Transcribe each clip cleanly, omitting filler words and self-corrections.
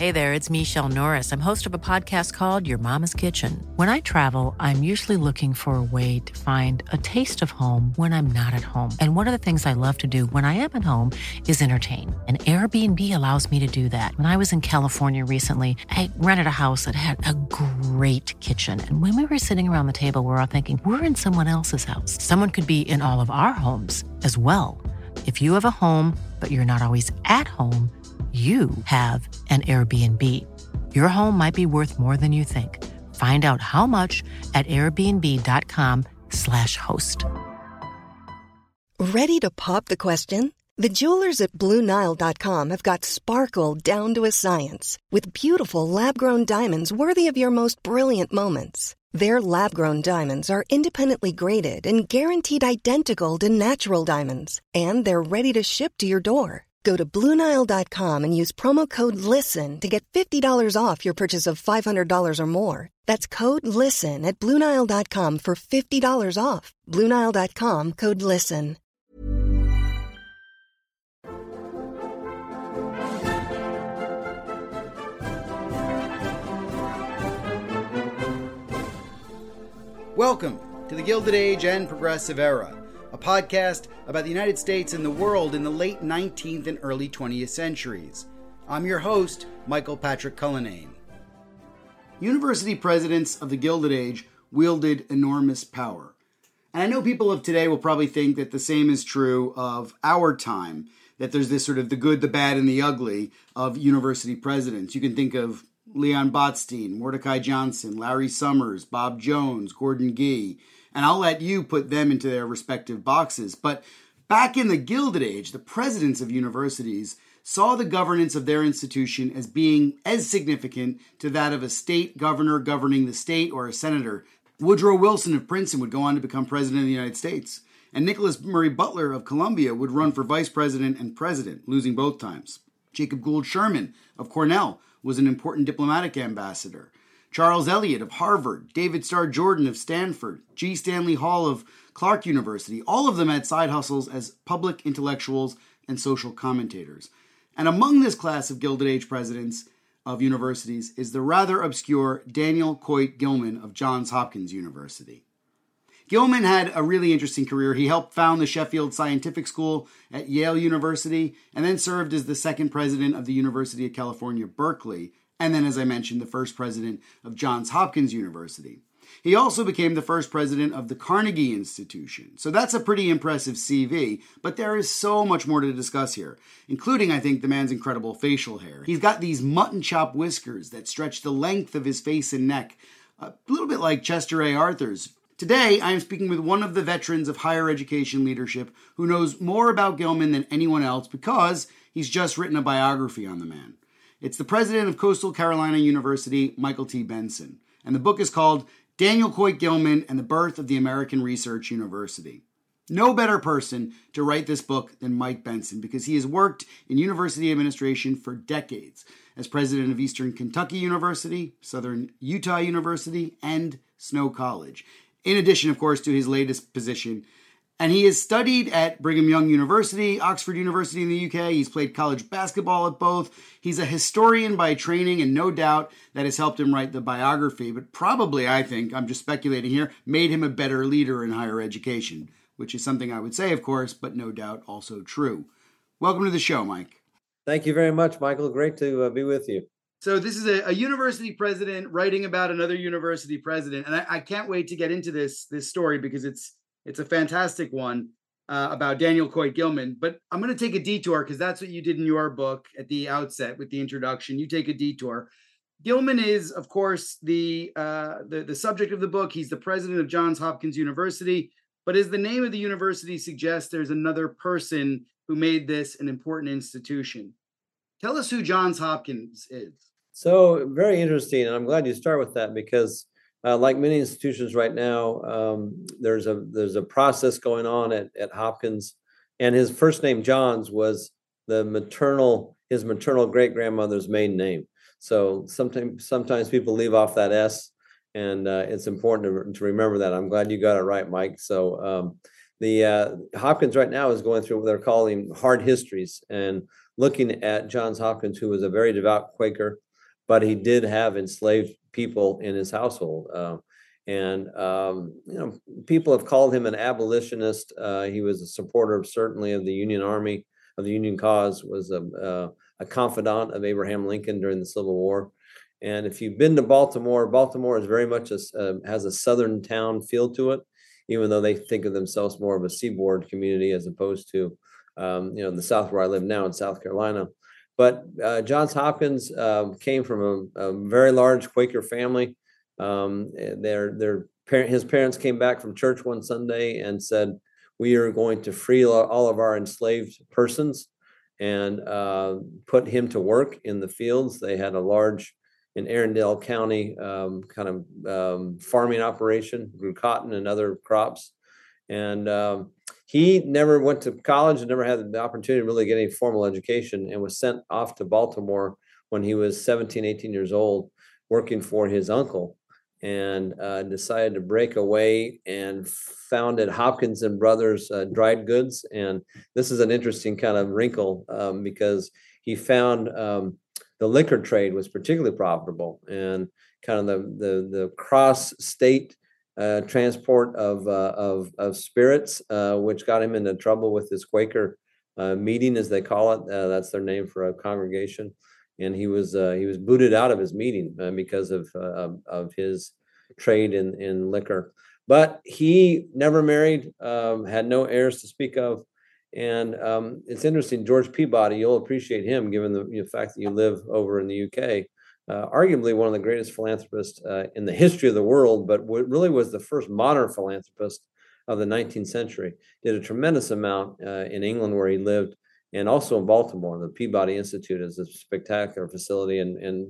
Hey there, it's Michelle Norris. I'm host of a podcast called Your Mama's Kitchen. When I travel, I'm usually looking for a way to find a taste of home when I'm not at home. And one of the things I love to do when I am at home is entertain. And Airbnb allows me to do that. When I was in California recently, I rented a house that had a great kitchen. And when we were sitting around the table, we were all thinking, we're in someone else's house. Someone could be in all of our homes as well. If you have a home, but you're not always at home, you have an Airbnb. Your home might be worth more than you think. Find out how much at airbnb.com/host. Ready to pop the question? The jewelers at BlueNile.com have got sparkle down to a science with beautiful lab-grown diamonds worthy of your most brilliant moments. Their lab-grown diamonds are independently graded and guaranteed identical to natural diamonds, and they're ready to ship to your door. Go to BlueNile.com and use promo code LISTEN to get $50 off your purchase of $500 or more. That's code LISTEN at BlueNile.com for $50 off. BlueNile.com, code LISTEN. Welcome to the Gilded Age and Progressive Era, a podcast about the United States and the world in the late 19th and early 20th centuries. I'm your host, Michael Patrick Cullinane. University presidents of the Gilded Age wielded enormous power. And I know people of today will probably think that the same is true of our time, that there's this sort of the good, the bad, and the ugly of university presidents. You can think of Leon Botstein, Mordecai Johnson, Larry Summers, Bob Jones, Gordon Gee, and I'll let you put them into their respective boxes. But back in the Gilded Age, the presidents of universities saw the governance of their institution as being as significant to that of a state governor governing the state or a senator. Woodrow Wilson of Princeton would go on to become president of the United States, and Nicholas Murray Butler of Columbia would run for vice president and president, losing both times. Jacob Gould Sherman of Cornell was an important diplomatic ambassador. Charles Eliot of Harvard, David Starr Jordan of Stanford, G. Stanley Hall of Clark University, all of them had side hustles as public intellectuals and social commentators. And among this class of Gilded Age presidents of universities is the rather obscure Daniel Coit Gilman of Johns Hopkins University. Gilman had a really interesting career. He helped found the Sheffield Scientific School at Yale University and then served as the second president of the University of California, Berkeley, and then, as I mentioned, the first president of Johns Hopkins University. He also became the first president of the Carnegie Institution. So that's a pretty impressive CV, but there is so much more to discuss here, including, I think, the man's incredible facial hair. He's got these mutton chop whiskers that stretch the length of his face and neck, a little bit like Chester A. Arthur's. Today, I am speaking with one of the veterans of higher education leadership who knows more about Gilman than anyone else because he's just written a biography on the man. It's the president of Coastal Carolina University, Michael T. Benson, and the book is called Daniel Coit Gilman and the Birth of the American Research University. No better person to write this book than Mike Benson because he has worked in university administration for decades as president of Eastern Kentucky University, Southern Utah University, and Snow College. In addition, of course, to his latest position. And he has studied at Brigham Young University, Oxford University in the UK. He's played college basketball at both. He's a historian by training, and no doubt that has helped him write the biography, but probably, I think, I'm just speculating here, made him a better leader in higher education, which is something I would say, of course, but no doubt also true. Welcome to the show, Mike. Thank you very much, Michael. Great to be with you. So this is a university president writing about another university president, and I can't wait to get into this story because it's a fantastic one about Daniel Coit Gilman. But I'm going to take a detour because that's what you did in your book at the outset with the introduction. You take a detour. Gilman is, of course, the subject of the book. He's the president of Johns Hopkins University. But as the name of the university suggests, there's another person who made this an important institution. Tell us who Johns Hopkins is. So very interesting, and I'm glad you start with that because, like many institutions right now, there's a process going on at Hopkins, and his first name Johns was his maternal great grandmother's maiden name. So sometimes people leave off that S, and it's important to remember that. I'm glad you got it right, Mike. So the Hopkins right now is going through what they're calling hard histories and looking at Johns Hopkins, who was a very devout Quaker. but he did have enslaved people in his household. And people have called him an abolitionist. He was a supporter certainly of the Union Army, of the Union cause, was a confidant of Abraham Lincoln during the Civil War. And if you've been to Baltimore, Baltimore is very much has a southern town feel to it, even though they think of themselves more of a seaboard community as opposed to, the South where I live now in South Carolina. But Johns Hopkins came from a very large Quaker family. His parents came back from church one Sunday and said, "We are going to free all of our enslaved persons," and put him to work in the fields. They had a large, in Arundel County, farming operation, grew cotton and other crops. And he never went to college and never had the opportunity to really get any formal education, and was sent off to Baltimore when he was 17, 18 years old, working for his uncle, and decided to break away and founded Hopkins and Brothers Dried Goods. And this is an interesting kind of wrinkle because he found the liquor trade was particularly profitable, and kind of the cross-state transport of spirits, which got him into trouble with his Quaker meeting, as they call it. That's their name for a congregation. And he was booted out of his meeting because of his trade in liquor. But he never married, had no heirs to speak of. And it's interesting, George Peabody, you'll appreciate him given the fact that you live over in the UK. Arguably one of the greatest philanthropists in the history of the world, but what really was the first modern philanthropist of the 19th century. Did a tremendous amount in England where he lived, and also in Baltimore. The Peabody Institute is a spectacular facility and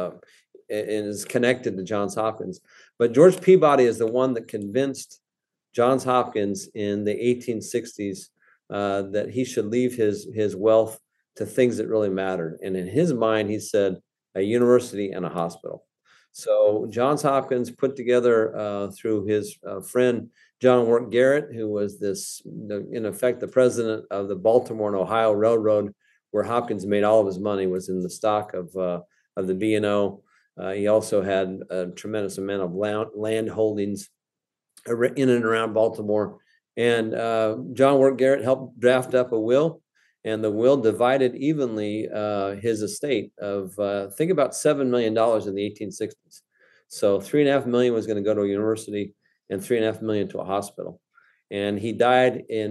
is connected to Johns Hopkins. But George Peabody is the one that convinced Johns Hopkins in the 1860s that he should leave his wealth to things that really mattered. And in his mind, he said, a university and a hospital. So Johns Hopkins put together through his friend John Work Garrett, who was in effect the president of the Baltimore and Ohio Railroad, where Hopkins made all of his money, was in the stock of the B&O. He also had a tremendous amount of land holdings in and around Baltimore. And John Work Garrett helped draft up a will. And the will divided evenly his estate of, think about $7 million in the 1860s. So $3.5 million was going to go to a university and $3.5 million to a hospital. And he died in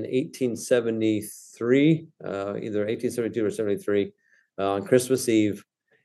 1873, either 1872 or 73, on Christmas Eve.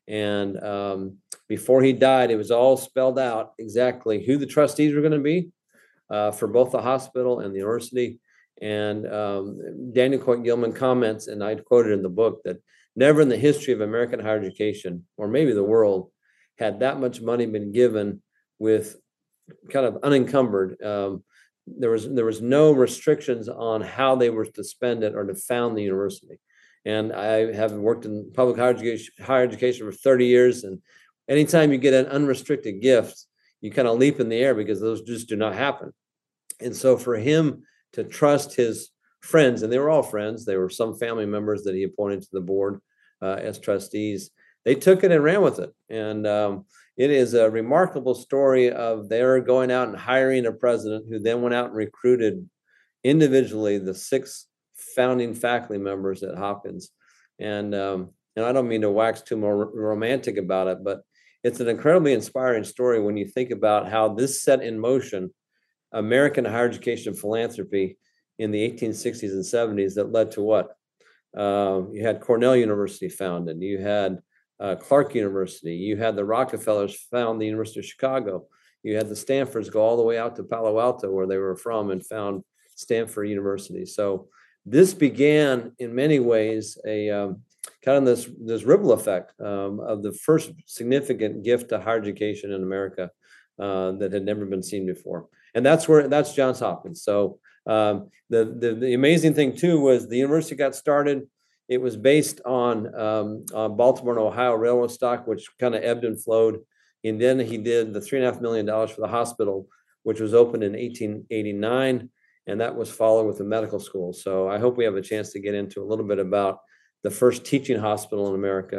And before he died, it was all spelled out exactly who the trustees were going to be for both the hospital and the university. And Daniel Coit Gilman comments, and I quoted in the book, that never in the history of American higher education, or maybe the world, had that much money been given with kind of unencumbered. There was no restrictions on how they were to spend it or to found the university. And I have worked in public higher education for 30 years. And anytime you get an unrestricted gift, you kind of leap in the air because those just do not happen. And so for him to trust his friends, and they were all friends, there were some family members that he appointed to the board as trustees, they took it and ran with it. And it is a remarkable story of their going out and hiring a president who then went out and recruited individually the 6 founding faculty members at Hopkins. And I don't mean to wax too more romantic about it, but it's an incredibly inspiring story when you think about how this set in motion American higher education philanthropy in the 1860s and 70s that led to what? You had Cornell University founded, you had Clark University, you had the Rockefellers found the University of Chicago, you had the Stanfords go all the way out to Palo Alto, where they were from, and found Stanford University. So this began in many ways a kind of this ripple effect of the first significant gift to higher education in America that had never been seen before. And that's Johns Hopkins. So the amazing thing too was the university got started. It was based on Baltimore and Ohio railroad stock, which kind of ebbed and flowed. And then he did the $3.5 million for the hospital, which was opened in 1889, and that was followed with the medical school. So I hope we have a chance to get into a little bit about the first teaching hospital in America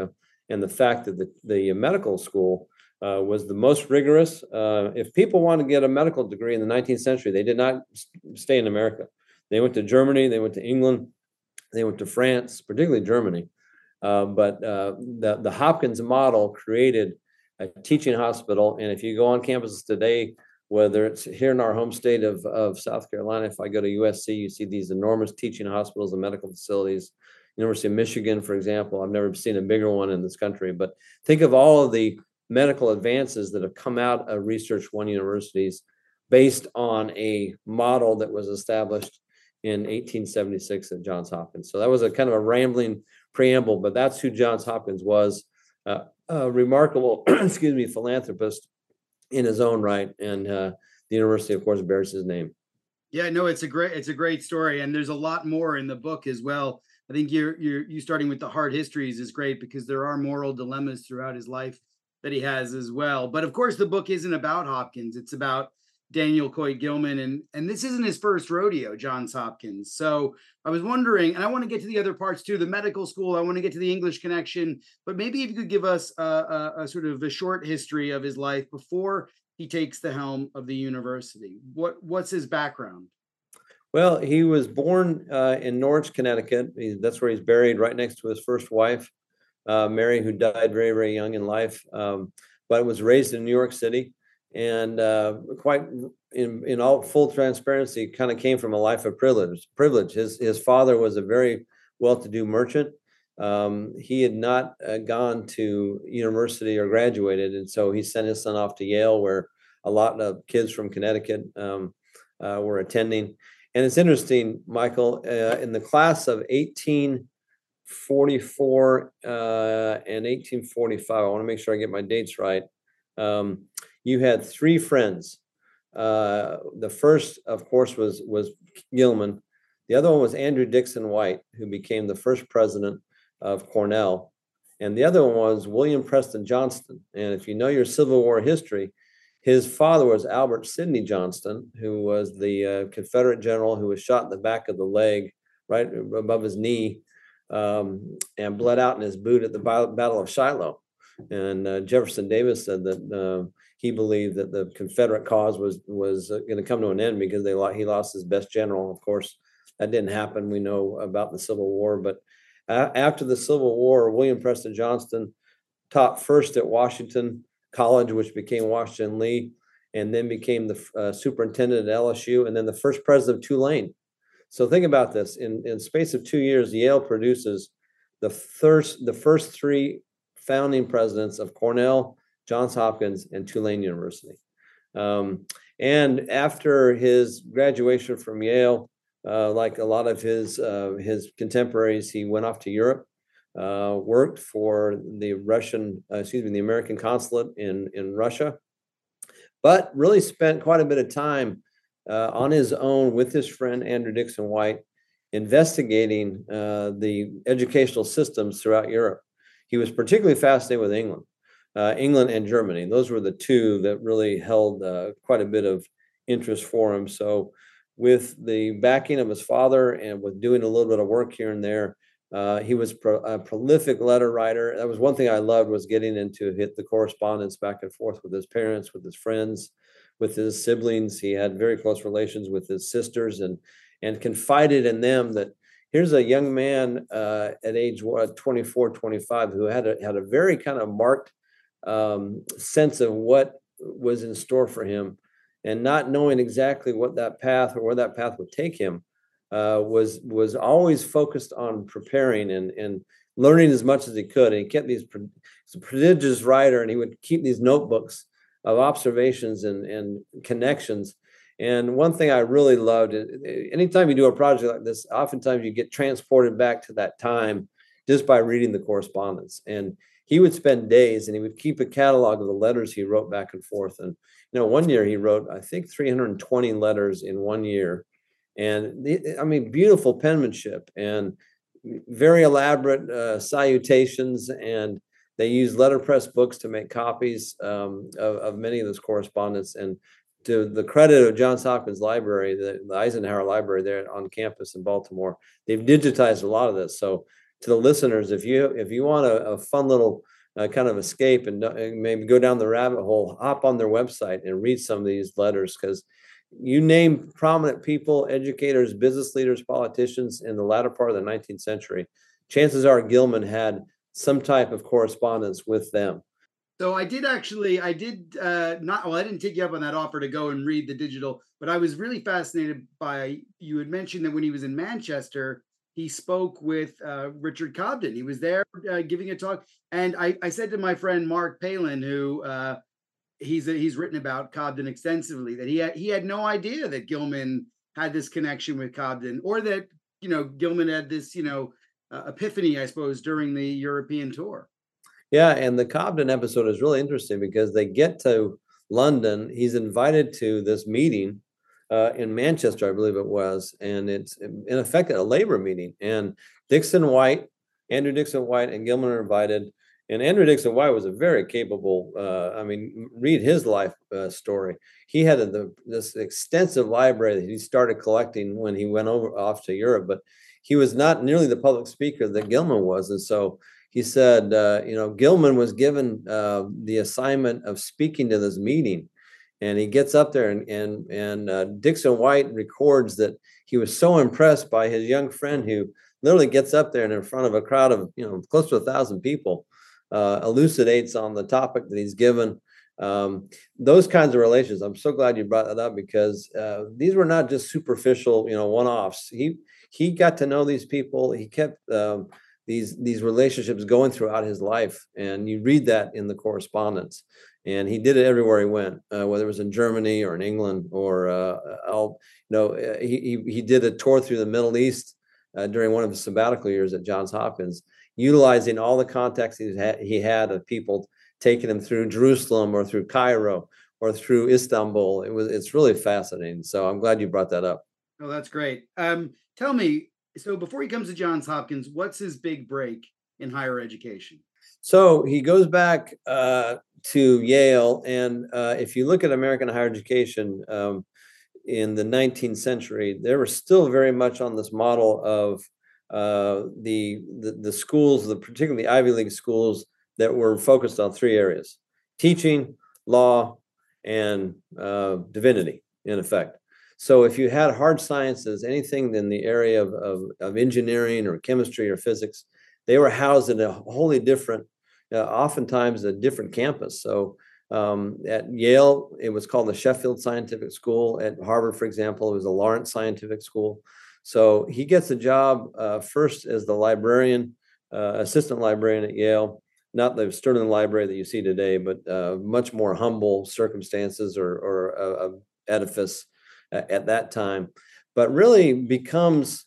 and the fact that the medical school was the most rigorous. If people want to get a medical degree in the 19th century, they did not stay in America. They went to Germany, they went to England, they went to France, particularly Germany. But the Hopkins model created a teaching hospital. And if you go on campuses today, whether it's here in our home state of South Carolina, if I go to USC, you see these enormous teaching hospitals and medical facilities. University of Michigan, for example, I've never seen a bigger one in this country. But think of all of the medical advances that have come out of Research One universities based on a model that was established in 1876 at Johns Hopkins. So that was a kind of a rambling preamble, but that's who Johns Hopkins was, a remarkable, philanthropist in his own right. And the university, of course, bears his name. Yeah, no, it's a great story. And there's a lot more in the book as well. I think you starting with the hard histories is great because there are moral dilemmas throughout his life that he has as well. But of course, the book isn't about Hopkins. It's about Daniel Coit Gilman. And this isn't his first rodeo, Johns Hopkins. So I was wondering, and I want to get to the other parts too, the medical school, I want to get to the English connection, but maybe if you could give us a sort of a short history of his life before he takes the helm of the university. What's his background? Well, he was born in Norwich, Connecticut. That's where he's buried, right next to his first wife, Mary, who died very, very young in life, but was raised in New York City. And quite in all full transparency, kind of came from a life of privilege. His father was a very well-to-do merchant. He had not gone to university or graduated, and so he sent his son off to Yale, where a lot of kids from Connecticut were attending. And it's interesting, Michael, in the class of 1844 and 1845, I want to make sure I get my dates right. You had three friends. The first, of course, was Gilman. The other one was Andrew Dickson White, who became the first president of Cornell. And the other one was William Preston Johnston. And if you know your Civil War history, his father was Albert Sidney Johnston, who was the Confederate general who was shot in the back of the leg, right above his knee, and bled out in his boot at the Battle of Shiloh. And Jefferson Davis said that he believed that the Confederate cause was going to come to an end because he lost his best general. Of course, that didn't happen. We know about the Civil War. But after the Civil War, William Preston Johnston taught first at Washington College, which became Washington Lee, and then became the superintendent at LSU, and then the first president of Tulane. So think about this. In space of 2 years, Yale produces the first three founding presidents of Cornell, Johns Hopkins, and Tulane University. And after his graduation from Yale, like a lot of his contemporaries, he went off to Europe, worked for the American consulate in Russia, but really spent quite a bit of time on his own with his friend Andrew Dickson White, investigating the educational systems throughout Europe. He was particularly fascinated with England and Germany. Those were the two that really held quite a bit of interest for him. So with the backing of his father and with doing a little bit of work here and there, he was a prolific letter writer. That was one thing I loved, was getting into the correspondence back and forth with his parents, with his friends, with his siblings. He had very close relations with his sisters and confided in them that here's a young man at age 24, 25, who had a very kind of marked sense of what was in store for him, and not knowing exactly what that path or where that path would take him, was always focused on preparing and learning as much as he could. And he kept he's a prodigious writer, and he would keep these notebooks of observations and connections. And one thing I really loved, anytime you do a project like this, oftentimes you get transported back to that time just by reading the correspondence. And he would spend days, and he would keep a catalog of the letters he wrote back and forth. And, one year he wrote, I think, 320 letters in 1 year. And beautiful penmanship and very elaborate salutations. And they used letterpress books to make copies of many of this correspondence. And to the credit of Johns Hopkins Library, the Eisenhower Library there on campus in Baltimore, they've digitized a lot of this. So to the listeners, if you want a fun little kind of escape and maybe go down the rabbit hole, hop on their website and read some of these letters, because you name prominent people, educators, business leaders, politicians in the latter part of the 19th century, chances are Gilman had some type of correspondence with them. So I did not, well, I didn't take you up on that offer to go and read the digital, but I was really fascinated by, you had mentioned that when he was in Manchester, he spoke with Richard Cobden. He was there giving a talk. And I said to my friend, Mark Palin, who he's written about Cobden extensively, that he had no idea that Gilman had this connection with Cobden, or that, Gilman had this, epiphany, I suppose, during the European tour. Yeah, and the Cobden episode is really interesting because they get to London. He's invited to this meeting in Manchester, I believe it was, and it's in effect a labor meeting. And Andrew Dixon White, and Gilman are invited. And Andrew Dixon White was a very capable. Read his life story. He had this extensive library that he started collecting when he went off to Europe, but he was not nearly the public speaker that Gilman was, and so. He said, Gilman was given the assignment of speaking to this meeting, and he gets up there, and Dixon White records that he was so impressed by his young friend, who literally gets up there and in front of a crowd of close to 1,000 people, elucidates on the topic that he's given. Those kinds of relations. I'm so glad you brought that up, because these were not just superficial, one-offs. He got to know these people. He kept these relationships going throughout his life, and you read that in the correspondence. And he did it everywhere he went, whether it was in Germany or in England, or he did a tour through the Middle East during one of his sabbatical years at Johns Hopkins, utilizing all the contacts he had of people taking him through Jerusalem or through Cairo or through Istanbul. It's really fascinating. So I'm glad you brought that up. Oh, that's great. Tell me, so before he comes to Johns Hopkins, what's his big break in higher education? So he goes back to Yale. And if you look at American higher education in the 19th century, they were still very much on this model of the schools, particularly Ivy League schools, that were focused on three areas: teaching, law, and divinity, in effect. So if you had hard sciences, anything in the area of engineering or chemistry or physics, they were housed in a wholly different, oftentimes a different campus. So at Yale, it was called the Sheffield Scientific School. At Harvard, for example, it was the Lawrence Scientific School. So he gets a job first as the librarian, assistant librarian at Yale, not the Sterling Library that you see today, but much more humble circumstances or edifice at that time, but really becomes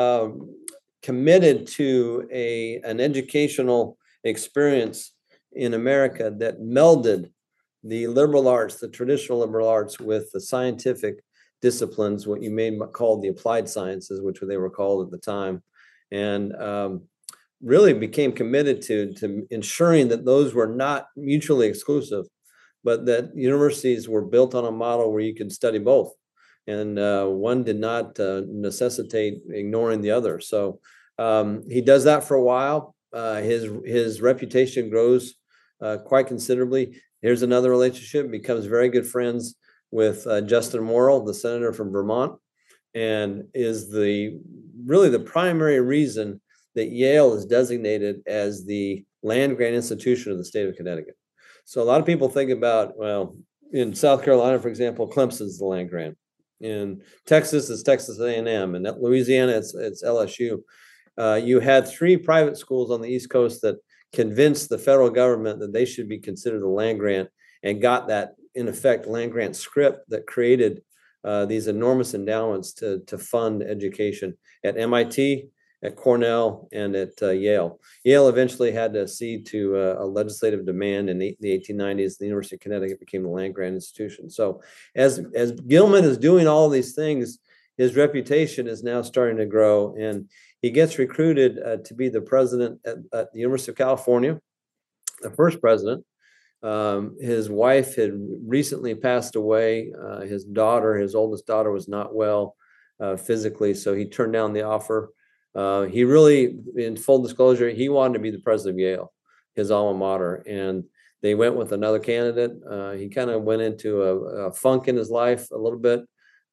committed to an educational experience in America that melded the liberal arts, the traditional liberal arts, with the scientific disciplines, what you may call the applied sciences, which they were called at the time, and really became committed to ensuring that those were not mutually exclusive, but that universities were built on a model where you could study both. And one did not necessitate ignoring the other. So he does that for a while. His reputation grows quite considerably. Here's another relationship: becomes very good friends with Justin Morrill, the senator from Vermont, and is really the primary reason that Yale is designated as the land-grant institution of the state of Connecticut. So a lot of people think about, well, in South Carolina, for example, Clemson's the land-grant. In Texas, it's Texas A&M, and at Louisiana, it's LSU. You had three private schools on the East Coast that convinced the federal government that they should be considered a land-grant, and got that, in effect, land-grant script that created these enormous endowments to fund education at MIT, at Cornell, and at Yale. Yale eventually had to cede to a legislative demand in the 1890s. The University of Connecticut became the land-grant institution. So as Gilman is doing all these things, his reputation is now starting to grow, and he gets recruited to be the president at the University of California, the first president. His wife had recently passed away. His oldest daughter, was not well physically, so he turned down the offer. He really, in full disclosure, he wanted to be the president of Yale. his alma mater, and they went with another candidate. He kind of went into a funk in his life a little bit.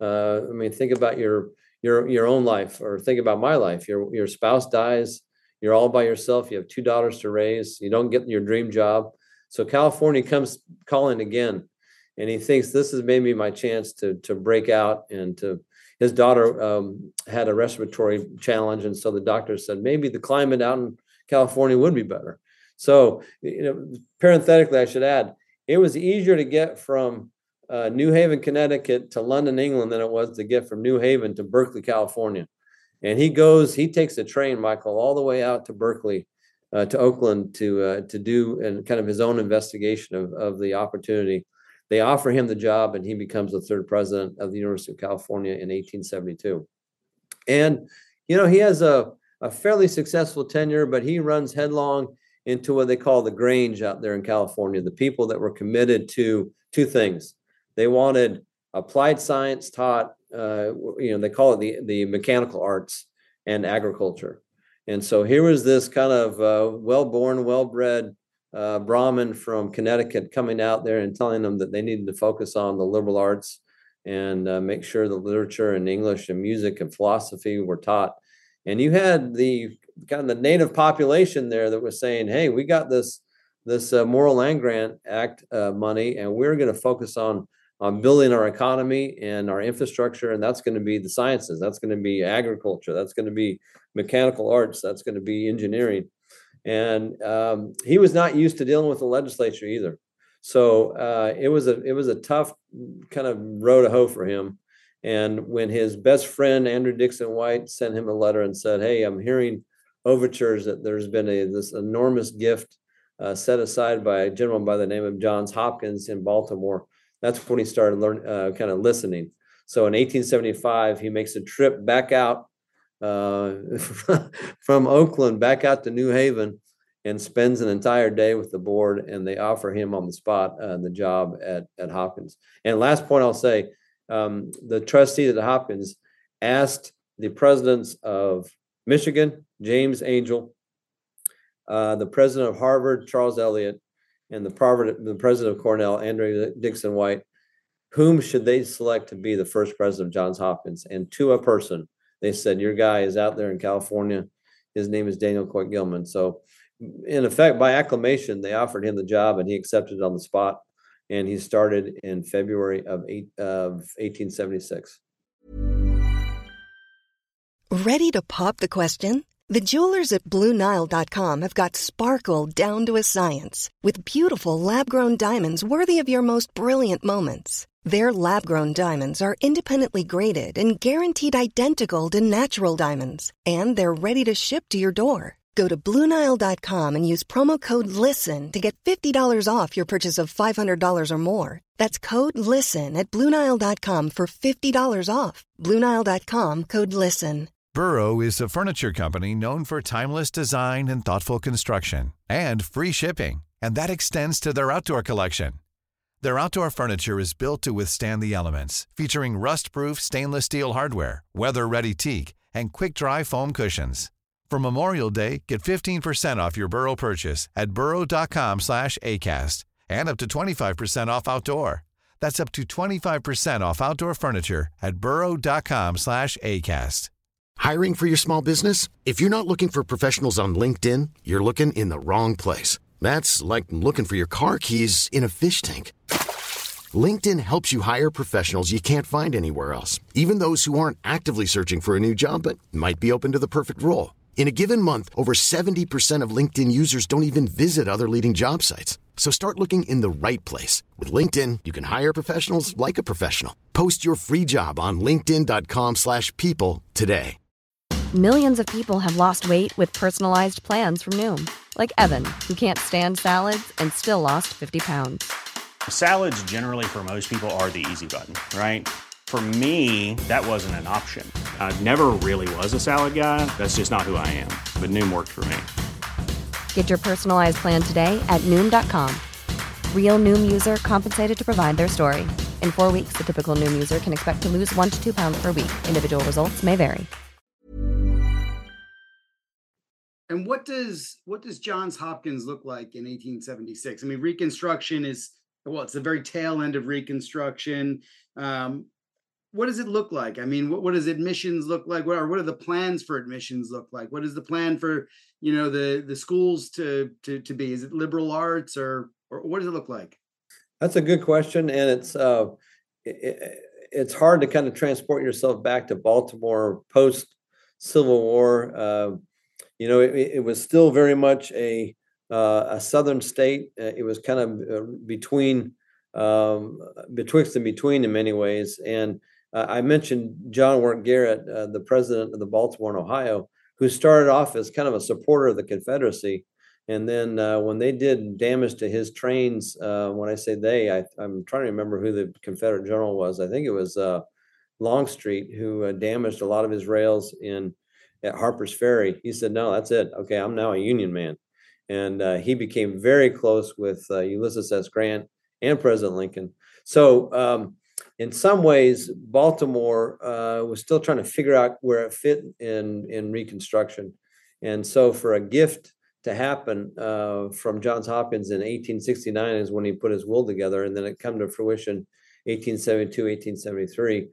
I mean, think about your own life, or think about my life. Your spouse dies. You're all by yourself. You have 2 daughters to raise. You don't get your dream job. So California comes calling again, and he thinks this is maybe my chance to break out. And his daughter had a respiratory challenge, and so the doctor said maybe the climate out in California would be better. So, parenthetically, I should add, it was easier to get from New Haven, Connecticut to London, England than it was to get from New Haven to Berkeley, California. And he takes a train, Michael, all the way out to Berkeley, to Oakland to do and kind of his own investigation of the opportunity. They offer him the job, and he becomes the 3rd president of the University of California in 1872. And, he has a fairly successful tenure, but he runs headlong into what they call the Grange out there in California, the people that were committed to 2 things. They wanted applied science taught, they call it the mechanical arts, and agriculture. And so here was this kind of well-born, well-bred Brahmin from Connecticut coming out there and telling them that they needed to focus on the liberal arts and make sure the literature and English and music and philosophy were taught. And you had the kind of the native population there that was saying, hey, we got this Morrill Land Grant Act money, and we're going to focus on building our economy and our infrastructure, and that's going to be the sciences, that's going to be agriculture, that's going to be mechanical arts, that's going to be engineering. And he was not used to dealing with the legislature either. So it was a tough kind of row to hoe for him. And when his best friend, Andrew Dixon White, sent him a letter and said, hey, I'm hearing overtures that there's been this enormous gift set aside by a gentleman by the name of Johns Hopkins in Baltimore, that's when he started kind of listening. So in 1875, he makes a trip back out from Oakland back out to New Haven and spends an entire day with the board, and they offer him on the spot the job at Hopkins. And last point I'll say, the trustee at Hopkins asked the presidents of Michigan, James Angel, the president of Harvard, Charles Eliot, and the president of Cornell, Andrew Dixon White, whom should they select to be the first president of Johns Hopkins? And to a person, they said, your guy is out there in California. His name is Daniel Coit Gilman. So in effect, by acclamation, they offered him the job, and he accepted it on the spot. And he started in February of 1876. Ready to pop the question? The jewelers at BlueNile.com have got sparkle down to a science with beautiful lab-grown diamonds worthy of your most brilliant moments. Their lab-grown diamonds are independently graded and guaranteed identical to natural diamonds, and they're ready to ship to your door. Go to BlueNile.com and use promo code LISTEN to get $50 off your purchase of $500 or more. That's code LISTEN at BlueNile.com for $50 off. BlueNile.com, code LISTEN. Burrow is a furniture company known for timeless design and thoughtful construction, and free shipping, and that extends to their outdoor collection. Their outdoor furniture is built to withstand the elements, featuring rust-proof stainless steel hardware, weather-ready teak, and quick-dry foam cushions. For Memorial Day, get 15% off your Burrow purchase at burrow.com/ACAST and up to 25% off outdoor. That's up to 25% off outdoor furniture at burrow.com/ACAST. Hiring for your small business? If you're not looking for professionals on LinkedIn, you're looking in the wrong place. That's like looking for your car keys in a fish tank. LinkedIn helps you hire professionals you can't find anywhere else, even those who aren't actively searching for a new job but might be open to the perfect role. In a given month, over 70% of LinkedIn users don't even visit other leading job sites. So start looking in the right place. With LinkedIn, you can hire professionals like a professional. Post your free job on linkedin.com/people today. Millions of people have lost weight with personalized plans from Noom. Like Evan, who can't stand salads and still lost 50 pounds. Salads generally for most people are the easy button, right? For me, that wasn't an option. I never really was a salad guy. That's just not who I am. But Noom worked for me. Get your personalized plan today at Noom.com. Real Noom user compensated to provide their story. In 4 weeks, the typical Noom user can expect to lose 1 to 2 pounds per week. Individual results may vary. And what does Johns Hopkins look like in 1876? I mean, Reconstruction is, well, it's the very tail end of Reconstruction. What does it look like? I mean, what does admissions look like? What are the plans for admissions look like? What is the plan for, the schools to be? Is it liberal arts or what does it look like? That's a good question, and it's hard to kind of transport yourself back to Baltimore post Civil War. It was still very much a southern state. It was kind of betwixt and between in many ways. And I mentioned John Warren Garrett, the president of the Baltimore and Ohio, who started off as kind of a supporter of the Confederacy. And then when they did damage to his trains, when I say they, I'm trying to remember who the Confederate general was. I think it was Longstreet, who damaged a lot of his rails at Harper's Ferry. He said, no, that's it. Okay, I'm now a Union man. And he became very close with Ulysses S. Grant and President Lincoln. So in some ways, Baltimore was still trying to figure out where it fit in Reconstruction. And so for a gift to happen from Johns Hopkins in 1869 is when he put his will together, and then it come to fruition 1872, 1873.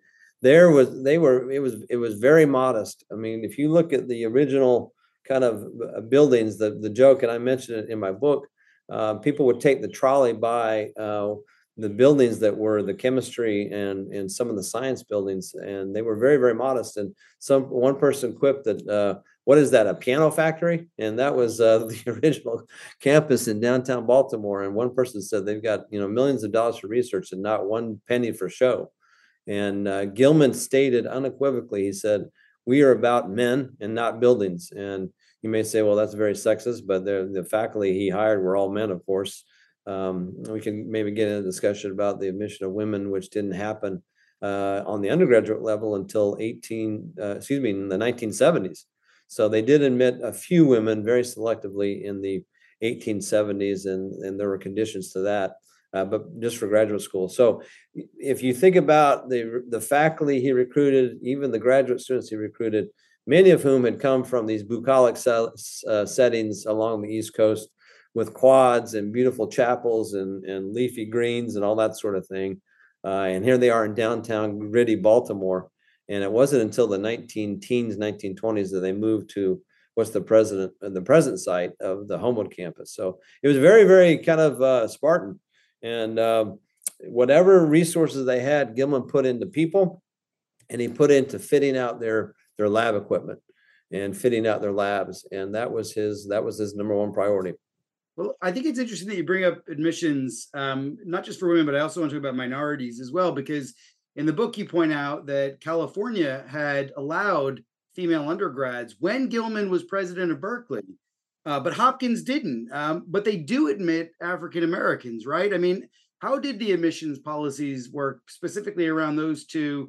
It was very modest. I mean, if you look at the original kind of buildings, the joke, and I mentioned it in my book, people would take the trolley by the buildings that were the chemistry and some of the science buildings, and they were very, very modest. And one person quipped that, what is that, a piano factory? And that was the original campus in downtown Baltimore. And one person said they've got millions of dollars for research and not one penny for show. And Gilman stated unequivocally, he said, we are about men and not buildings. And you may say, well, that's very sexist, but the faculty he hired were all men, of course. We can maybe get into a discussion about the admission of women, which didn't happen on the undergraduate level until in the 1970s. So they did admit a few women very selectively in the 1870s, and there were conditions to that. But just for graduate school. So if you think about the faculty he recruited, even the graduate students he recruited, many of whom had come from these bucolic settings along the East Coast with quads and beautiful chapels and leafy greens and all that sort of thing. And here they are in downtown gritty Baltimore. And it wasn't until the 19-teens, 1920s that they moved to what's the present site of the Homewood campus. So it was very, very kind of Spartan. And whatever resources they had, Gilman put into people, and he put into fitting out their lab equipment and fitting out their labs. And that was his number one priority. Well, I think it's interesting that you bring up admissions, not just for women, but I also want to talk about minorities as well, because in the book you point out that California had allowed female undergrads when Gilman was president of Berkeley. But Hopkins didn't. But they do admit African Americans, right? I mean, how did the admissions policies work specifically around those two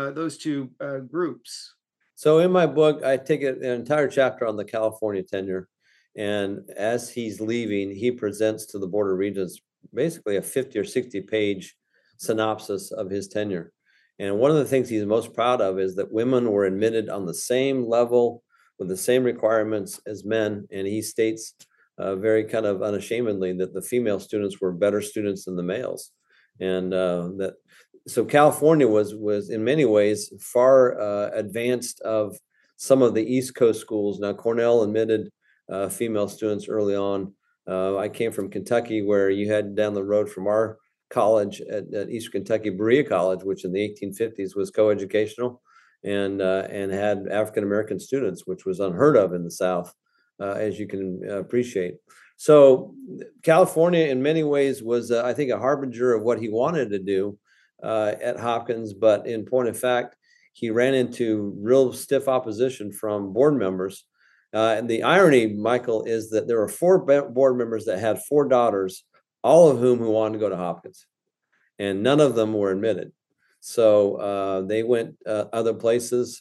groups? So in my book, I take an entire chapter on the California tenure. And as he's leaving, he presents to the Board of Regents basically a 50 or 60 page synopsis of his tenure. And one of the things he's most proud of is that women were admitted on the same level with the same requirements as men. And he states very kind of unashamedly that the female students were better students than the males. And so California was in many ways far advanced of some of the East Coast schools. Now, Cornell admitted female students early on. I came from Kentucky, where you had down the road from our college at Eastern Kentucky, Berea College, which in the 1850s was coeducational and had African-American students, which was unheard of in the South, as you can appreciate. So California in many ways was, I think, a harbinger of what he wanted to do at Hopkins. But in point of fact, he ran into real stiff opposition from board members. And the irony, Michael, is that there were 4 board members that had 4 daughters, all of whom who wanted to go to Hopkins, and none of them were admitted. So they went other places.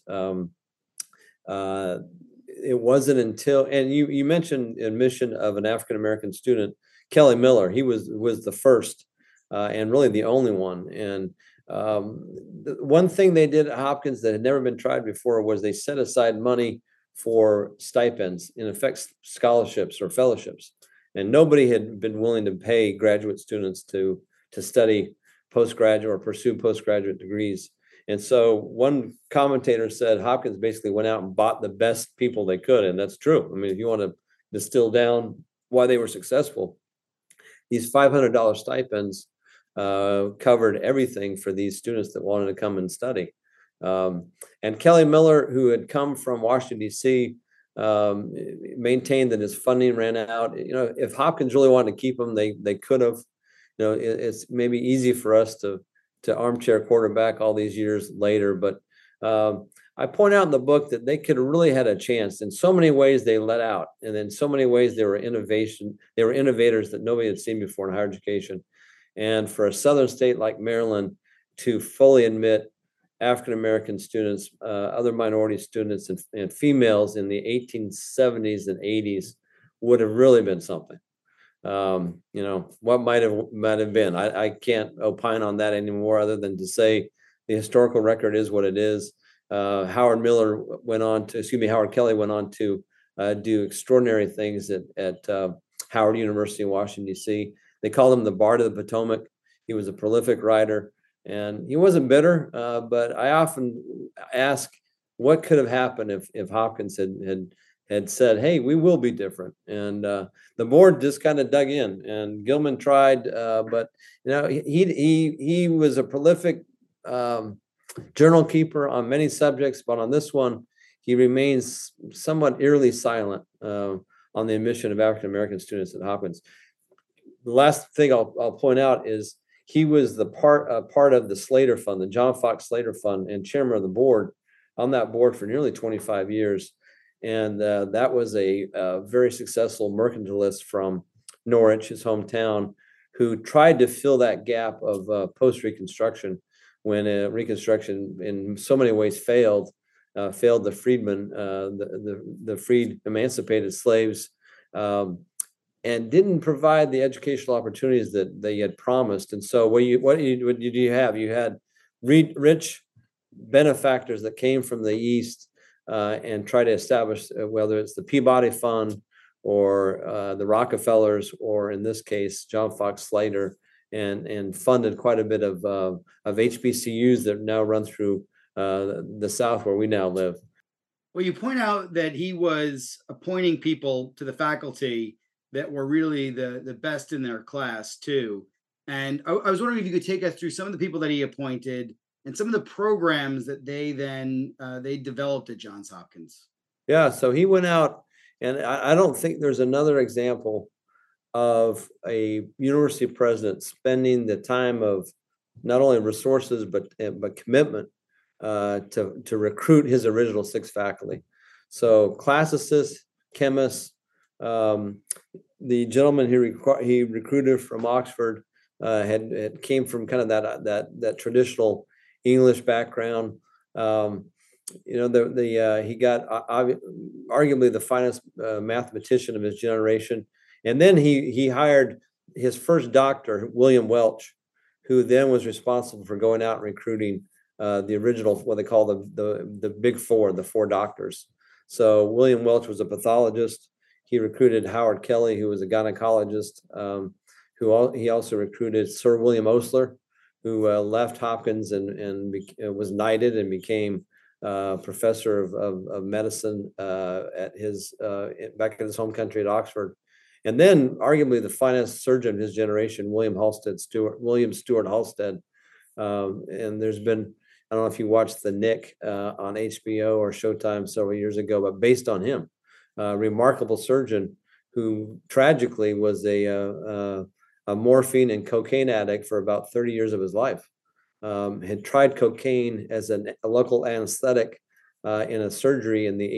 It wasn't until, and you mentioned admission of an African-American student, Kelly Miller. He was the first and really the only one. And the one thing they did at Hopkins that had never been tried before was they set aside money for stipends, in effect, scholarships or fellowships. And nobody had been willing to pay graduate students to study postgraduate or pursue postgraduate degrees. And so one commentator said Hopkins basically went out and bought the best people they could. And that's true. I mean, if you want to distill down why they were successful, these $500 stipends covered everything for these students that wanted to come and study. And Kelly Miller, who had come from Washington, D.C., maintained that his funding ran out. If Hopkins really wanted to keep him, they could have. It's maybe easy for us to armchair quarterback all these years later, but I point out in the book that they could have really had a chance. In so many ways they let out, and in so many ways they were innovators that nobody had seen before in higher education. And for a southern state like Maryland to fully admit African-American students, other minority students, and females in the 1870s and 80s would have really been something. What might have been. I can't opine on that anymore, other than to say the historical record is what it is. Howard Kelly went on to do extraordinary things at Howard University in Washington, D.C. They called him the Bard of the Potomac. He was a prolific writer, and he wasn't bitter. But I often ask, what could have happened if Hopkins had said, "Hey, we will be different." And the board just kind of dug in, and Gilman tried, but he was a prolific journal keeper on many subjects, but on this one, he remains somewhat eerily silent on the admission of African American students at Hopkins. The last thing I'll point out is he was the part of the Slater Fund, the John Fox Slater Fund, and chairman of the board, on that board for nearly 25 years. And that was a very successful mercantilist from Norwich, his hometown, who tried to fill that gap of post-Reconstruction, when Reconstruction in so many ways failed the freedmen, the freed emancipated slaves, and didn't provide the educational opportunities that they had promised. And so what did you have? You had rich benefactors that came from the East and try to establish, whether it's the Peabody Fund or the Rockefellers, or in this case, John Fox Slater, and funded quite a bit of HBCUs that now run through the South where we now live. Well, you point out that he was appointing people to the faculty that were really the best in their class too. And I was wondering if you could take us through some of the people that he appointed and some of the programs that they then they developed at Johns Hopkins. Yeah, so he went out, and I don't think there's another example of a university president spending the time of not only resources but commitment to recruit his original 6 faculty. So classicists, chemists, the gentleman he recruited from Oxford had came from kind of that traditional English background. He got arguably the finest mathematician of his generation. And then he hired his first doctor, William Welch, who then was responsible for going out and recruiting the original, what they call the Big Four, the 4 doctors. So William Welch was a pathologist. He recruited Howard Kelly, who was a gynecologist. He also recruited Sir William Osler, who left Hopkins and was knighted and became professor of medicine back in his home country at Oxford. And then arguably the finest surgeon of his generation, William Stewart Halstead. And there's been, I don't know if you watched The Nick on HBO or Showtime several years ago, but based on him, a remarkable surgeon who tragically was a morphine and cocaine addict for about 30 years of his life. Had tried cocaine as a local anesthetic in a surgery in the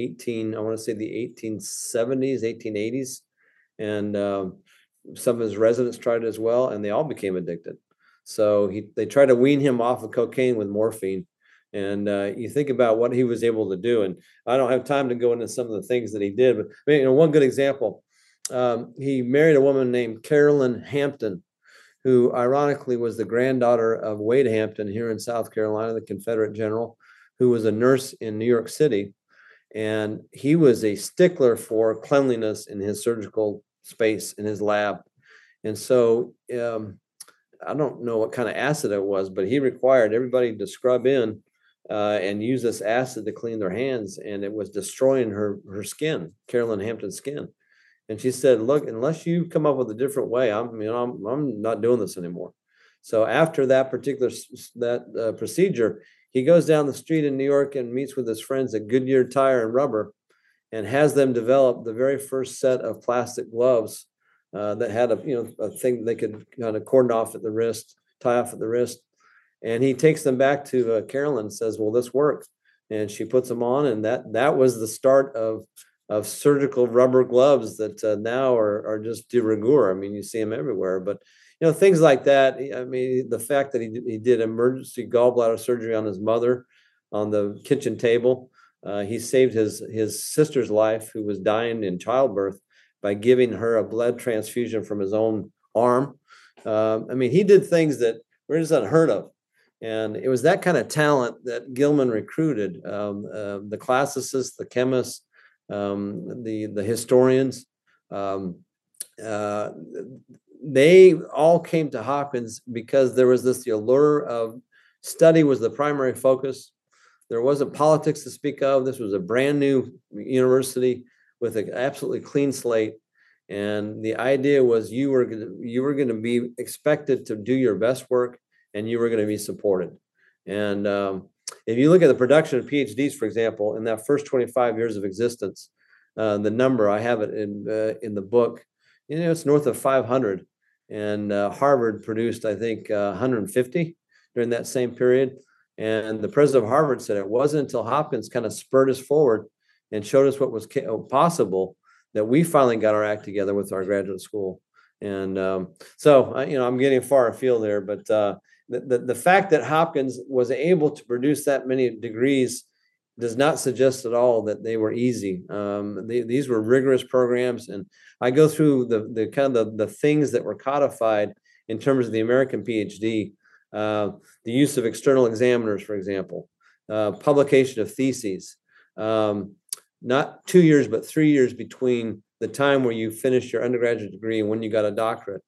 1870s, 1880s. And some of his residents tried it as well, and they all became addicted. So they tried to wean him off of cocaine with morphine. And you think about what he was able to do. And I don't have time to go into some of the things that he did, but one good example, he married a woman named Carolyn Hampton, who ironically was the granddaughter of Wade Hampton here in South Carolina, the Confederate general, who was a nurse in New York City. And he was a stickler for cleanliness in his surgical space in his lab. And so I don't know what kind of acid it was, but he required everybody to scrub in and use this acid to clean their hands. And it was destroying her skin, Carolyn Hampton's skin. And she said, look, unless you come up with a different way, I'm not doing this anymore. So after that particular procedure, he goes down the street in New York and meets with his friends at Goodyear Tire and Rubber and has them develop the very first set of plastic gloves that had a thing they could kind of cordon off at the wrist, tie off at the wrist. And he takes them back to Carolyn and says, will this work? And she puts them on. And that was the start of surgical rubber gloves that now are just de rigueur. I mean, you see them everywhere. But things like that. I mean, the fact that he did emergency gallbladder surgery on his mother on the kitchen table. He saved his sister's life, who was dying in childbirth, by giving her a blood transfusion from his own arm. I mean, he did things that were just unheard of. And it was that kind of talent that Gilman recruited, the classicists, the chemists, the historians. They all came to Hopkins because there was the allure of study was the primary focus. There wasn't politics to speak of. This was a brand new university with an absolutely clean slate. And the idea was you were going to be expected to do your best work, and you were going to be supported. And if you look at the production of PhDs, for example, in that first 25 years of existence, the number, I have it in the book, it's north of 500. And Harvard produced, I think, 150 during that same period. And the president of Harvard said it wasn't until Hopkins kind of spurred us forward and showed us what was possible that we finally got our act together with our graduate school. And so, I'm getting far afield there, but the fact that Hopkins was able to produce that many degrees does not suggest at all that they were easy. These were rigorous programs, and I go through the kind of the things that were codified in terms of the American PhD, the use of external examiners, for example, publication of theses, not 2 years, but 3 years between the time where you finished your undergraduate degree and when you got a doctorate.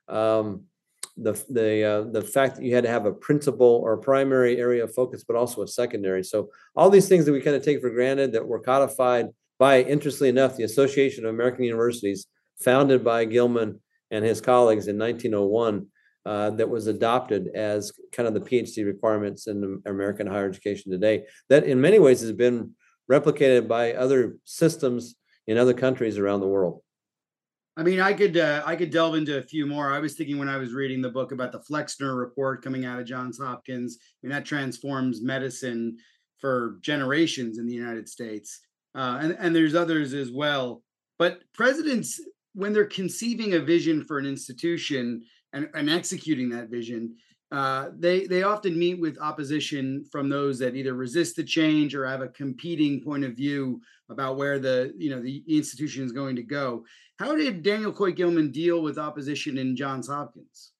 The fact that you had to have a principal or a primary area of focus, but also a secondary. So all these things that we kind of take for granted that were codified by, interestingly enough, the Association of American Universities, founded by Gilman and his colleagues in 1901, that was adopted as kind of the PhD requirements in American higher education today. That in many ways has been replicated by other systems in other countries around the world. I mean, I could delve into a few more. I was thinking when I was reading the book about the Flexner report coming out of Johns Hopkins. I mean, that transforms medicine for generations in the United States. And there's others as well. But presidents, when they're conceiving a vision for an institution and executing that vision, they often meet with opposition from those that either resist the change or have a competing point of view about where the institution is going to go. How did Daniel Coit Gilman deal with opposition in Johns Hopkins?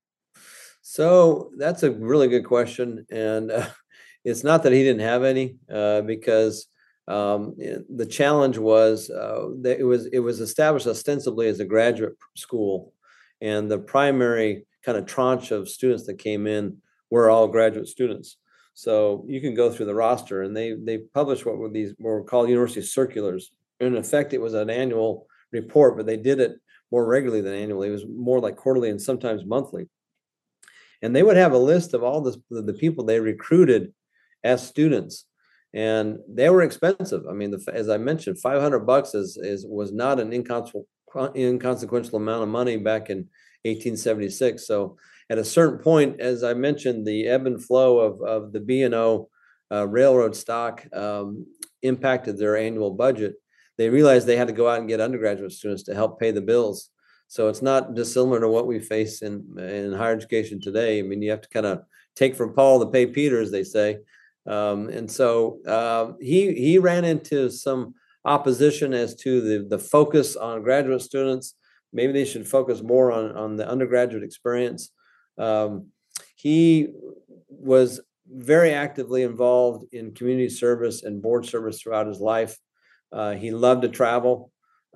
So that's a really good question. And it's not that he didn't have any, because the challenge was that it was established ostensibly as a graduate school. And the primary kind of tranche of students that came in were all graduate students. So you can go through the roster, and they published what were called university circulars. In effect, it was an annual report, but they did it more regularly than annually. It was more like quarterly and sometimes monthly. And they would have a list of all the people they recruited as students, and they were expensive. I mean, as I mentioned, $500 was not an inconsequential amount of money back in 1876. So at a certain point, as I mentioned, the ebb and flow of the B&O railroad stock impacted their annual budget. They realized they had to go out and get undergraduate students to help pay the bills. So it's not dissimilar to what we face in higher education today. I mean, you have to kind of take from Paul to pay Peter, as they say. And so he ran into some opposition as to the focus on graduate students. Maybe they should focus more on the undergraduate experience. He was very actively involved in community service and board service throughout his life. He loved to travel.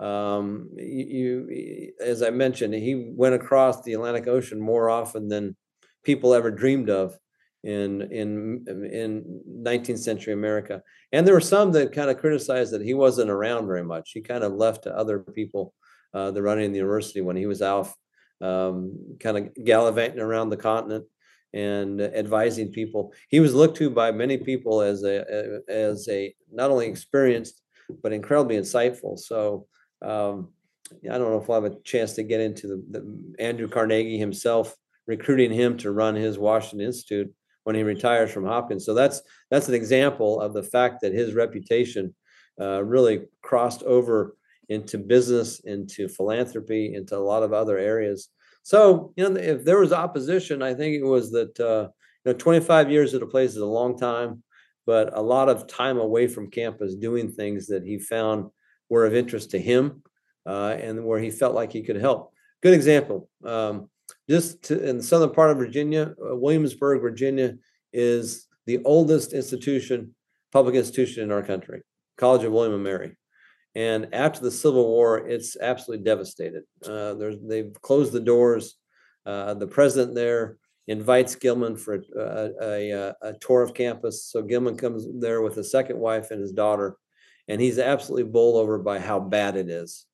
As I mentioned, he went across the Atlantic Ocean more often than people ever dreamed of in 19th century America. And there were some that kind of criticized that he wasn't around very much. He kind of left to other people the running the university when he was out kind of gallivanting around the continent and advising people. He was looked to by many people as a not only experienced but incredibly insightful. So I don't know if we'll have a chance to get into the Andrew Carnegie himself recruiting him to run his Washington Institute when he retires from Hopkins. So that's an example of the fact that his reputation really crossed over into business, into philanthropy, into a lot of other areas. So, if there was opposition, I think it was that 25 years at a place is a long time, but a lot of time away from campus doing things that he found were of interest to him and where he felt like he could help. Good example. In the southern part of Virginia, Williamsburg, Virginia is the oldest public institution in our country, College of William and Mary. And after the Civil War, it's absolutely devastated. They've closed the doors. The president there invites Gilman for a tour of campus. So Gilman comes there with his second wife and his daughter, and he's absolutely bowled over by how bad it is.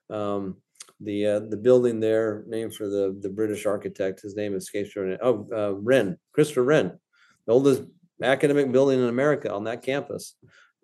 The building there, named for the British architect, his name escapes me. Wren, Christopher Wren, the oldest academic building in America on that campus.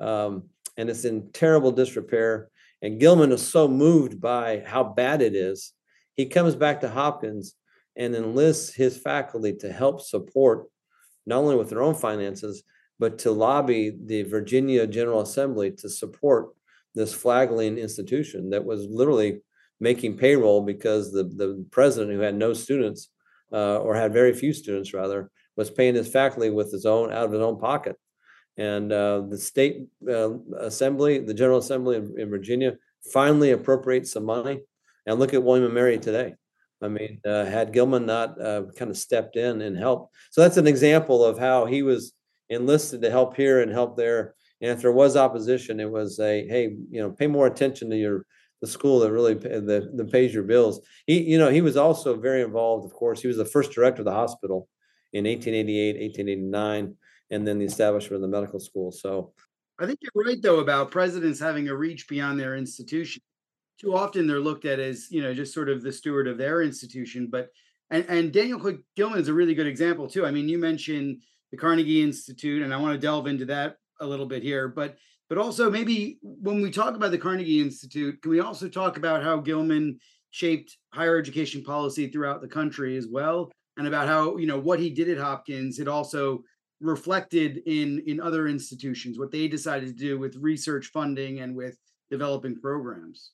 And it's in terrible disrepair. And Gilman is so moved by how bad it is, he comes back to Hopkins and enlists his faculty to help support, not only with their own finances, but to lobby the Virginia General Assembly to support this fledgling institution that was literally making payroll because the president, who had no students, or had very few students rather, was paying his faculty with out of his own pocket. And the state assembly, the General Assembly in Virginia, finally appropriates some money. And look at William and Mary today. I mean, had Gilman not kind of stepped in and helped. So that's an example of how he was enlisted to help here and help there. And if there was opposition, it was hey, pay more attention to the school that really that pays your bills. He was also very involved. Of course, he was the first director of the hospital in 1888, 1889. And then the establishment of the medical school. So I think you're right, though, about presidents having a reach beyond their institution. Too often they're looked at as, just sort of the steward of their institution. But and Daniel Gilman is a really good example, too. I mean, you mentioned the Carnegie Institute, and I want to delve into that a little bit here. But also maybe when we talk about the Carnegie Institute, can we also talk about how Gilman shaped higher education policy throughout the country as well? And about how, what he did at Hopkins, it also reflected in other institutions, what they decided to do with research funding and with developing programs.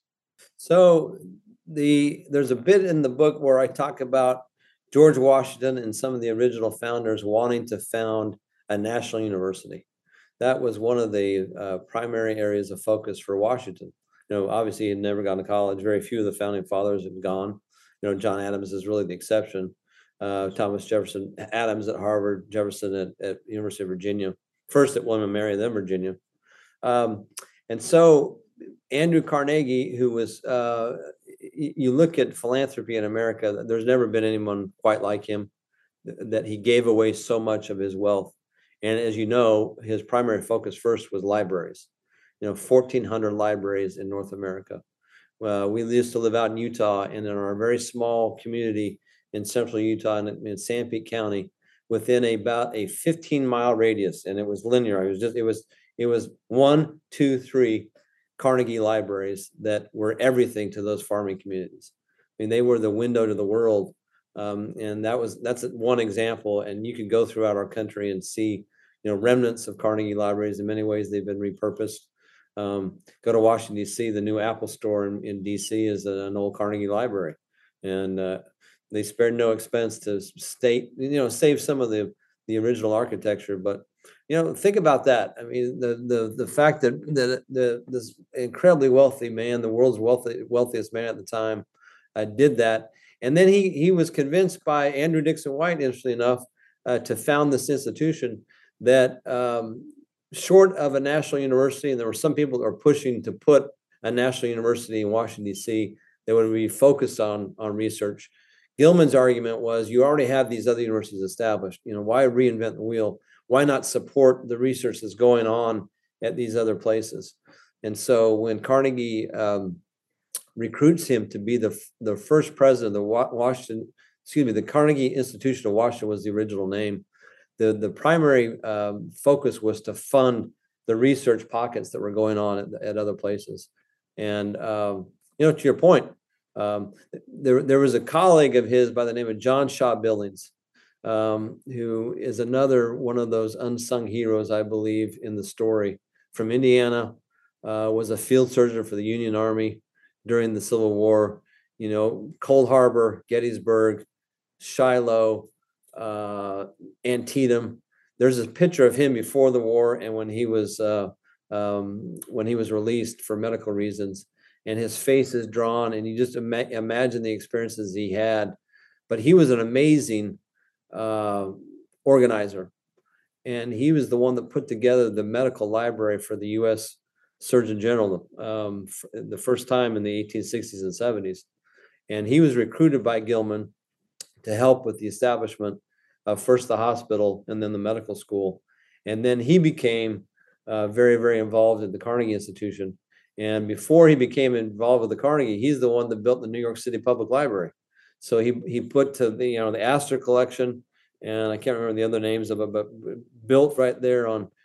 So there's a bit in the book where I talk about George Washington and some of the original founders wanting to found a national university. That was one of the primary areas of focus for Washington. Obviously he had never gone to college. Very few of the founding fathers had gone. John Adams is really the exception. Thomas Jefferson, Adams at Harvard, Jefferson at University of Virginia, first at William and Mary, then Virginia. And so Andrew Carnegie, who was, you look at philanthropy in America, there's never been anyone quite like him, that he gave away so much of his wealth. And as you know, his primary focus first was libraries, 1,400 libraries in North America. We used to live out in Utah, and in our very small community in central Utah in Sanpete County, within about a 15-mile radius, and it was linear. It was 1, 2, 3 Carnegie libraries that were everything to those farming communities. I mean, they were the window to the world, and that's one example. And you could go throughout our country and see, remnants of Carnegie libraries. In many ways, they've been repurposed. Go to Washington D.C. The new Apple store in D.C. is an old Carnegie library, and they spared no expense to save some of the original architecture. But think about that. I mean, the fact that this incredibly wealthy man, the world's wealthiest man at the time, did that, and then he was convinced by Andrew Dickson White, interestingly enough, to found this institution that short of a national university, and there were some people that were pushing to put a national university in Washington, D.C., that would be focused on research. Gilman's argument was, you already have these other universities established. Why reinvent the wheel? Why not support the research that's going on at these other places? And so when Carnegie recruits him to be the first president of the Carnegie Institution of Washington was the original name. The primary focus was to fund the research pockets that were going on at other places. And to your point, there was a colleague of his by the name of John Shaw Billings, who is another one of those unsung heroes, I believe, in the story. From Indiana, was a field surgeon for the Union Army during the Civil War. Cold Harbor, Gettysburg, Shiloh, Antietam. There's a picture of him before the war and when he was released for medical reasons, and his face is drawn, and you just imagine the experiences he had. But he was an amazing organizer, and he was the one that put together the medical library for the U.S. Surgeon General the first time in the 1860s and 70s. And he was recruited by Gilman to help with the establishment of first the hospital and then the medical school. And then he became very, very involved in the Carnegie Institution. And before he became involved with the Carnegie, he's the one that built the New York City Public Library. So he put to the Astor collection, and I can't remember the other names of it, but built right there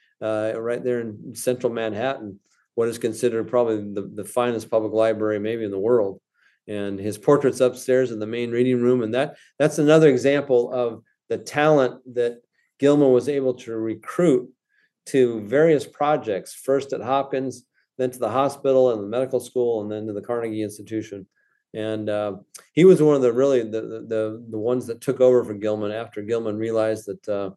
in central Manhattan, what is considered probably the finest public library maybe in the world. And his portrait's upstairs in the main reading room. And that's another example of the talent that Gilman was able to recruit to various projects, first at Hopkins, then to the hospital and the medical school, and then to the Carnegie Institution. And he was one of the ones that took over for Gilman after Gilman realized that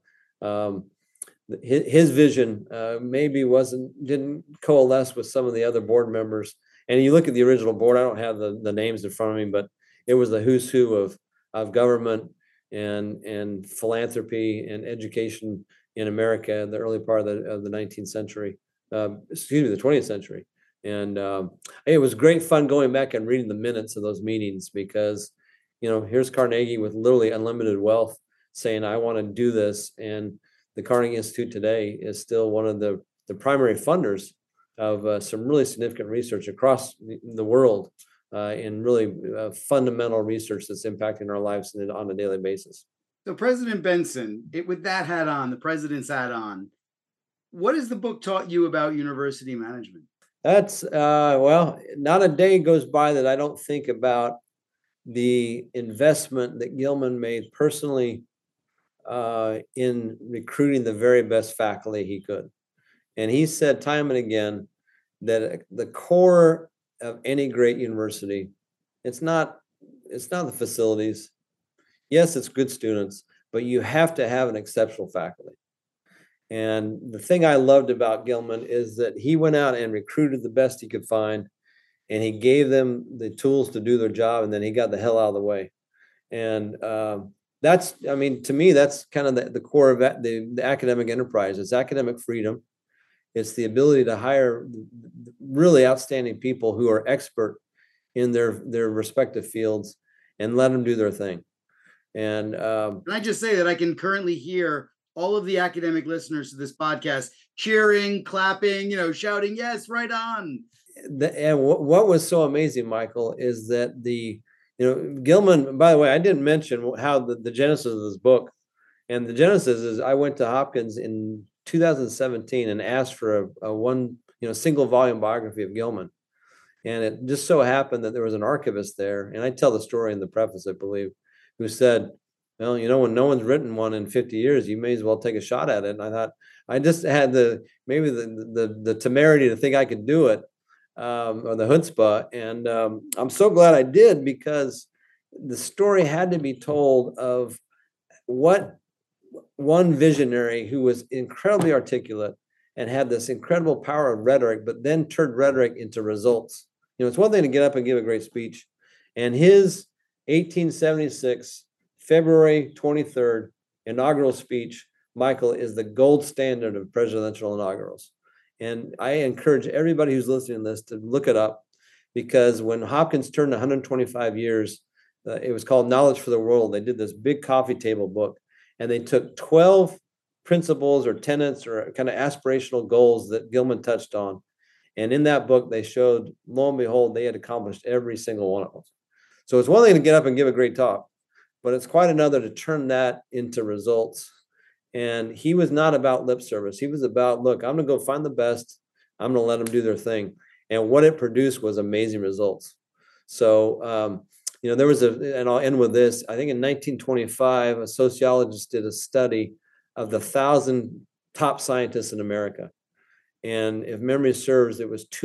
his vision maybe didn't coalesce with some of the other board members. And you look at the original board, I don't have the names in front of me, but it was the who's who of government and philanthropy and education in America in the early part of the 19th century, the 20th century. And it was great fun going back and reading the minutes of those meetings, because, here's Carnegie with literally unlimited wealth saying, I want to do this. And the Carnegie Institute today is still one of the primary funders of some really significant research across the world in really fundamental research that's impacting our lives on a daily basis. So President Benson, with that hat on, the president's hat on, what has the book taught you about university management? That's, not a day goes by that I don't think about the investment that Gilman made personally in recruiting the very best faculty he could. And he said time and again that the core of any great university, it's not the facilities. Yes, it's good students, but you have to have an exceptional faculty. And the thing I loved about Gilman is that he went out and recruited the best he could find, and he gave them the tools to do their job, and then he got the hell out of the way. And to me, that's kind of the core of the academic enterprise. It's academic freedom. It's the ability to hire really outstanding people who are expert in their respective fields and let them do their thing. And can I just say that I can currently hear all of the academic listeners to this podcast cheering, clapping, shouting, yes, right on. And what was so amazing, Michael, is that Gilman, by the way, I didn't mention how the genesis of this book. And the genesis is I went to Hopkins in 2017 and asked for a one single volume biography of Gilman. And it just so happened that there was an archivist there, and I tell the story in the preface, I believe, who said, well, when no one's written one in 50 years, you may as well take a shot at it. And I thought, I just had the temerity to think I could do it, or the chutzpah. And I'm so glad I did, because the story had to be told of what one visionary who was incredibly articulate and had this incredible power of rhetoric, but then turned rhetoric into results. It's one thing to get up and give a great speech. And his 1876, February 23rd, inaugural speech Michael, is the gold standard of presidential inaugurals. And I encourage everybody who's listening to this to look it up, because when Hopkins turned 125 years, it was called Knowledge for the World. They did this big coffee table book, and they took 12 principles or tenets or kind of aspirational goals that Gilman touched on. And in that book, they showed, lo and behold, they had accomplished every single one of them. So it's one thing to get up and give a great talk, but it's quite another to turn that into results. And he was not about lip service. He was about, look, I'm going to go find the best. I'm going to let them do their thing. And what it produced was amazing results. So, there was and I'll end with this. I think in 1925, a sociologist did a study of the 1,000 top scientists in America. And if memory serves, it was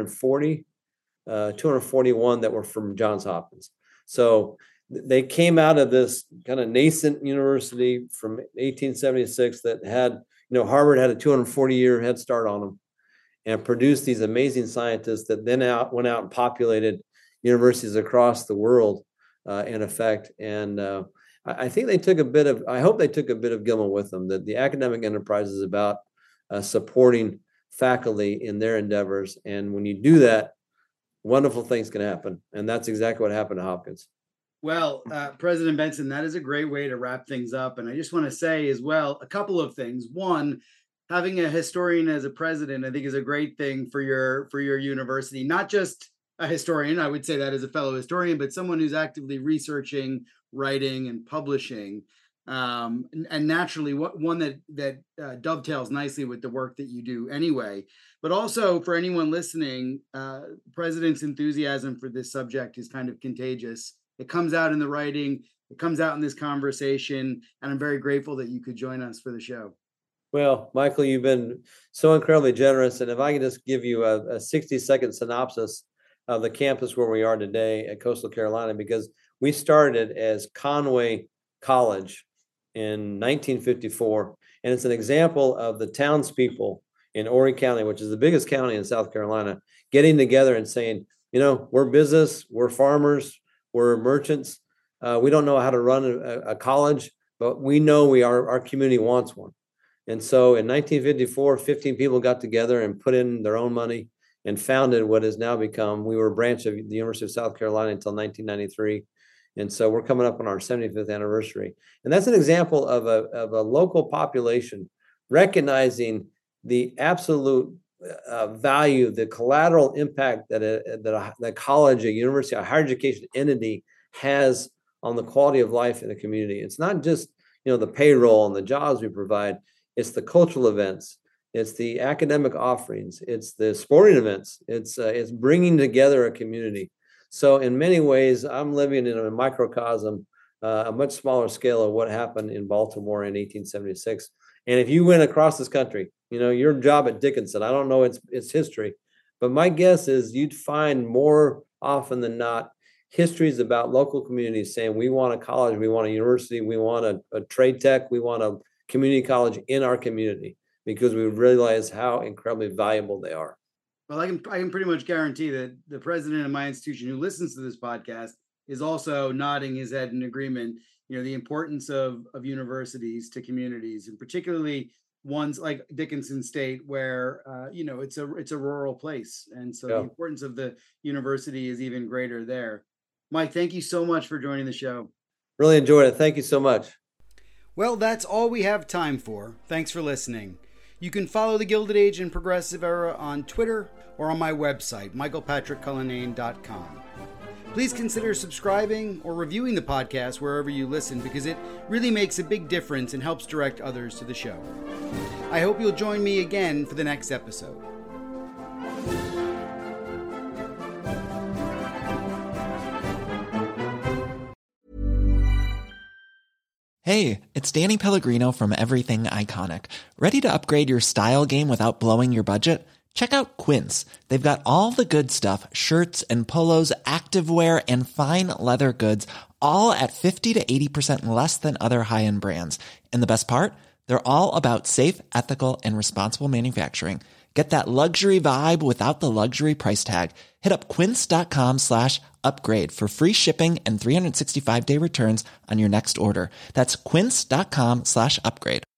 241 that were from Johns Hopkins. So they came out of this kind of nascent university from 1876 that had, Harvard had a 240-year head start on them and produced these amazing scientists that then went out and populated universities across the world, in effect. And I think I hope they took a bit of Gilman with them, that the academic enterprise is about supporting faculty in their endeavors. And when you do that, wonderful things can happen. And that's exactly what happened to Hopkins. Well, President Benson, that is a great way to wrap things up. And I just want to say as well, a couple of things. One, having a historian as a president, I think, is a great thing for your university. Not just a historian, I would say that as a fellow historian, but someone who's actively researching, writing, and publishing. And naturally, one that dovetails nicely with the work that you do anyway. But also for anyone listening, President's enthusiasm for this subject is kind of contagious. It comes out in the writing, it comes out in this conversation, and I'm very grateful that you could join us for the show. Well, Michael, you've been so incredibly generous. And if I can just give you a 60-second synopsis of the campus where we are today at Coastal Carolina, because we started as Conway College in 1954. And it's an example of the townspeople in Horry County, which is the biggest county in South Carolina, getting together and saying, we're business, we're farmers, we're merchants. We don't know how to run a college, but we know our community wants one. And so in 1954, 15 people got together and put in their own money and founded what has now become, we were a branch of the University of South Carolina until 1993. And so we're coming up on our 75th anniversary. And that's an example of a local population recognizing the absolute value, the collateral impact that a college, a university, a higher education entity has on the quality of life in the community. It's not just, the payroll and the jobs we provide. It's the cultural events. It's the academic offerings. It's the sporting events. It's bringing together a community. So in many ways, I'm living in a microcosm, a much smaller scale of what happened in Baltimore in 1876. And if you went across this country, your job at Dickinson, I don't know its history, but my guess is you'd find more often than not histories about local communities saying, we want a college, we want a university, we want a trade tech, we want a community college in our community, because we realize how incredibly valuable they are. Well, I can pretty much guarantee that the president of my institution who listens to this podcast is also nodding his head in agreement. The importance of universities to communities, and particularly ones like Dickinson State, where it's a rural place, and so the importance of the university is even greater there. Mike, thank you so much for joining the show. Really enjoyed it. Thank you so much. Well, that's all we have time for. Thanks for listening. You can follow the Gilded Age and Progressive Era on Twitter or on my website, michaelpatrickcullinane.com. Please consider subscribing or reviewing the podcast wherever you listen, because it really makes a big difference and helps direct others to the show. I hope you'll join me again for the next episode. Hey, it's Danny Pellegrino from Everything Iconic. Ready to upgrade your style game without blowing your budget? Check out Quince. They've got all the good stuff, shirts and polos, activewear, and fine leather goods, all at 50 to 80% less than other high-end brands. And the best part? They're all about safe, ethical, and responsible manufacturing. Get that luxury vibe without the luxury price tag. Hit up quince.com/upgrade for free shipping and 365-day returns on your next order. That's quince.com/upgrade.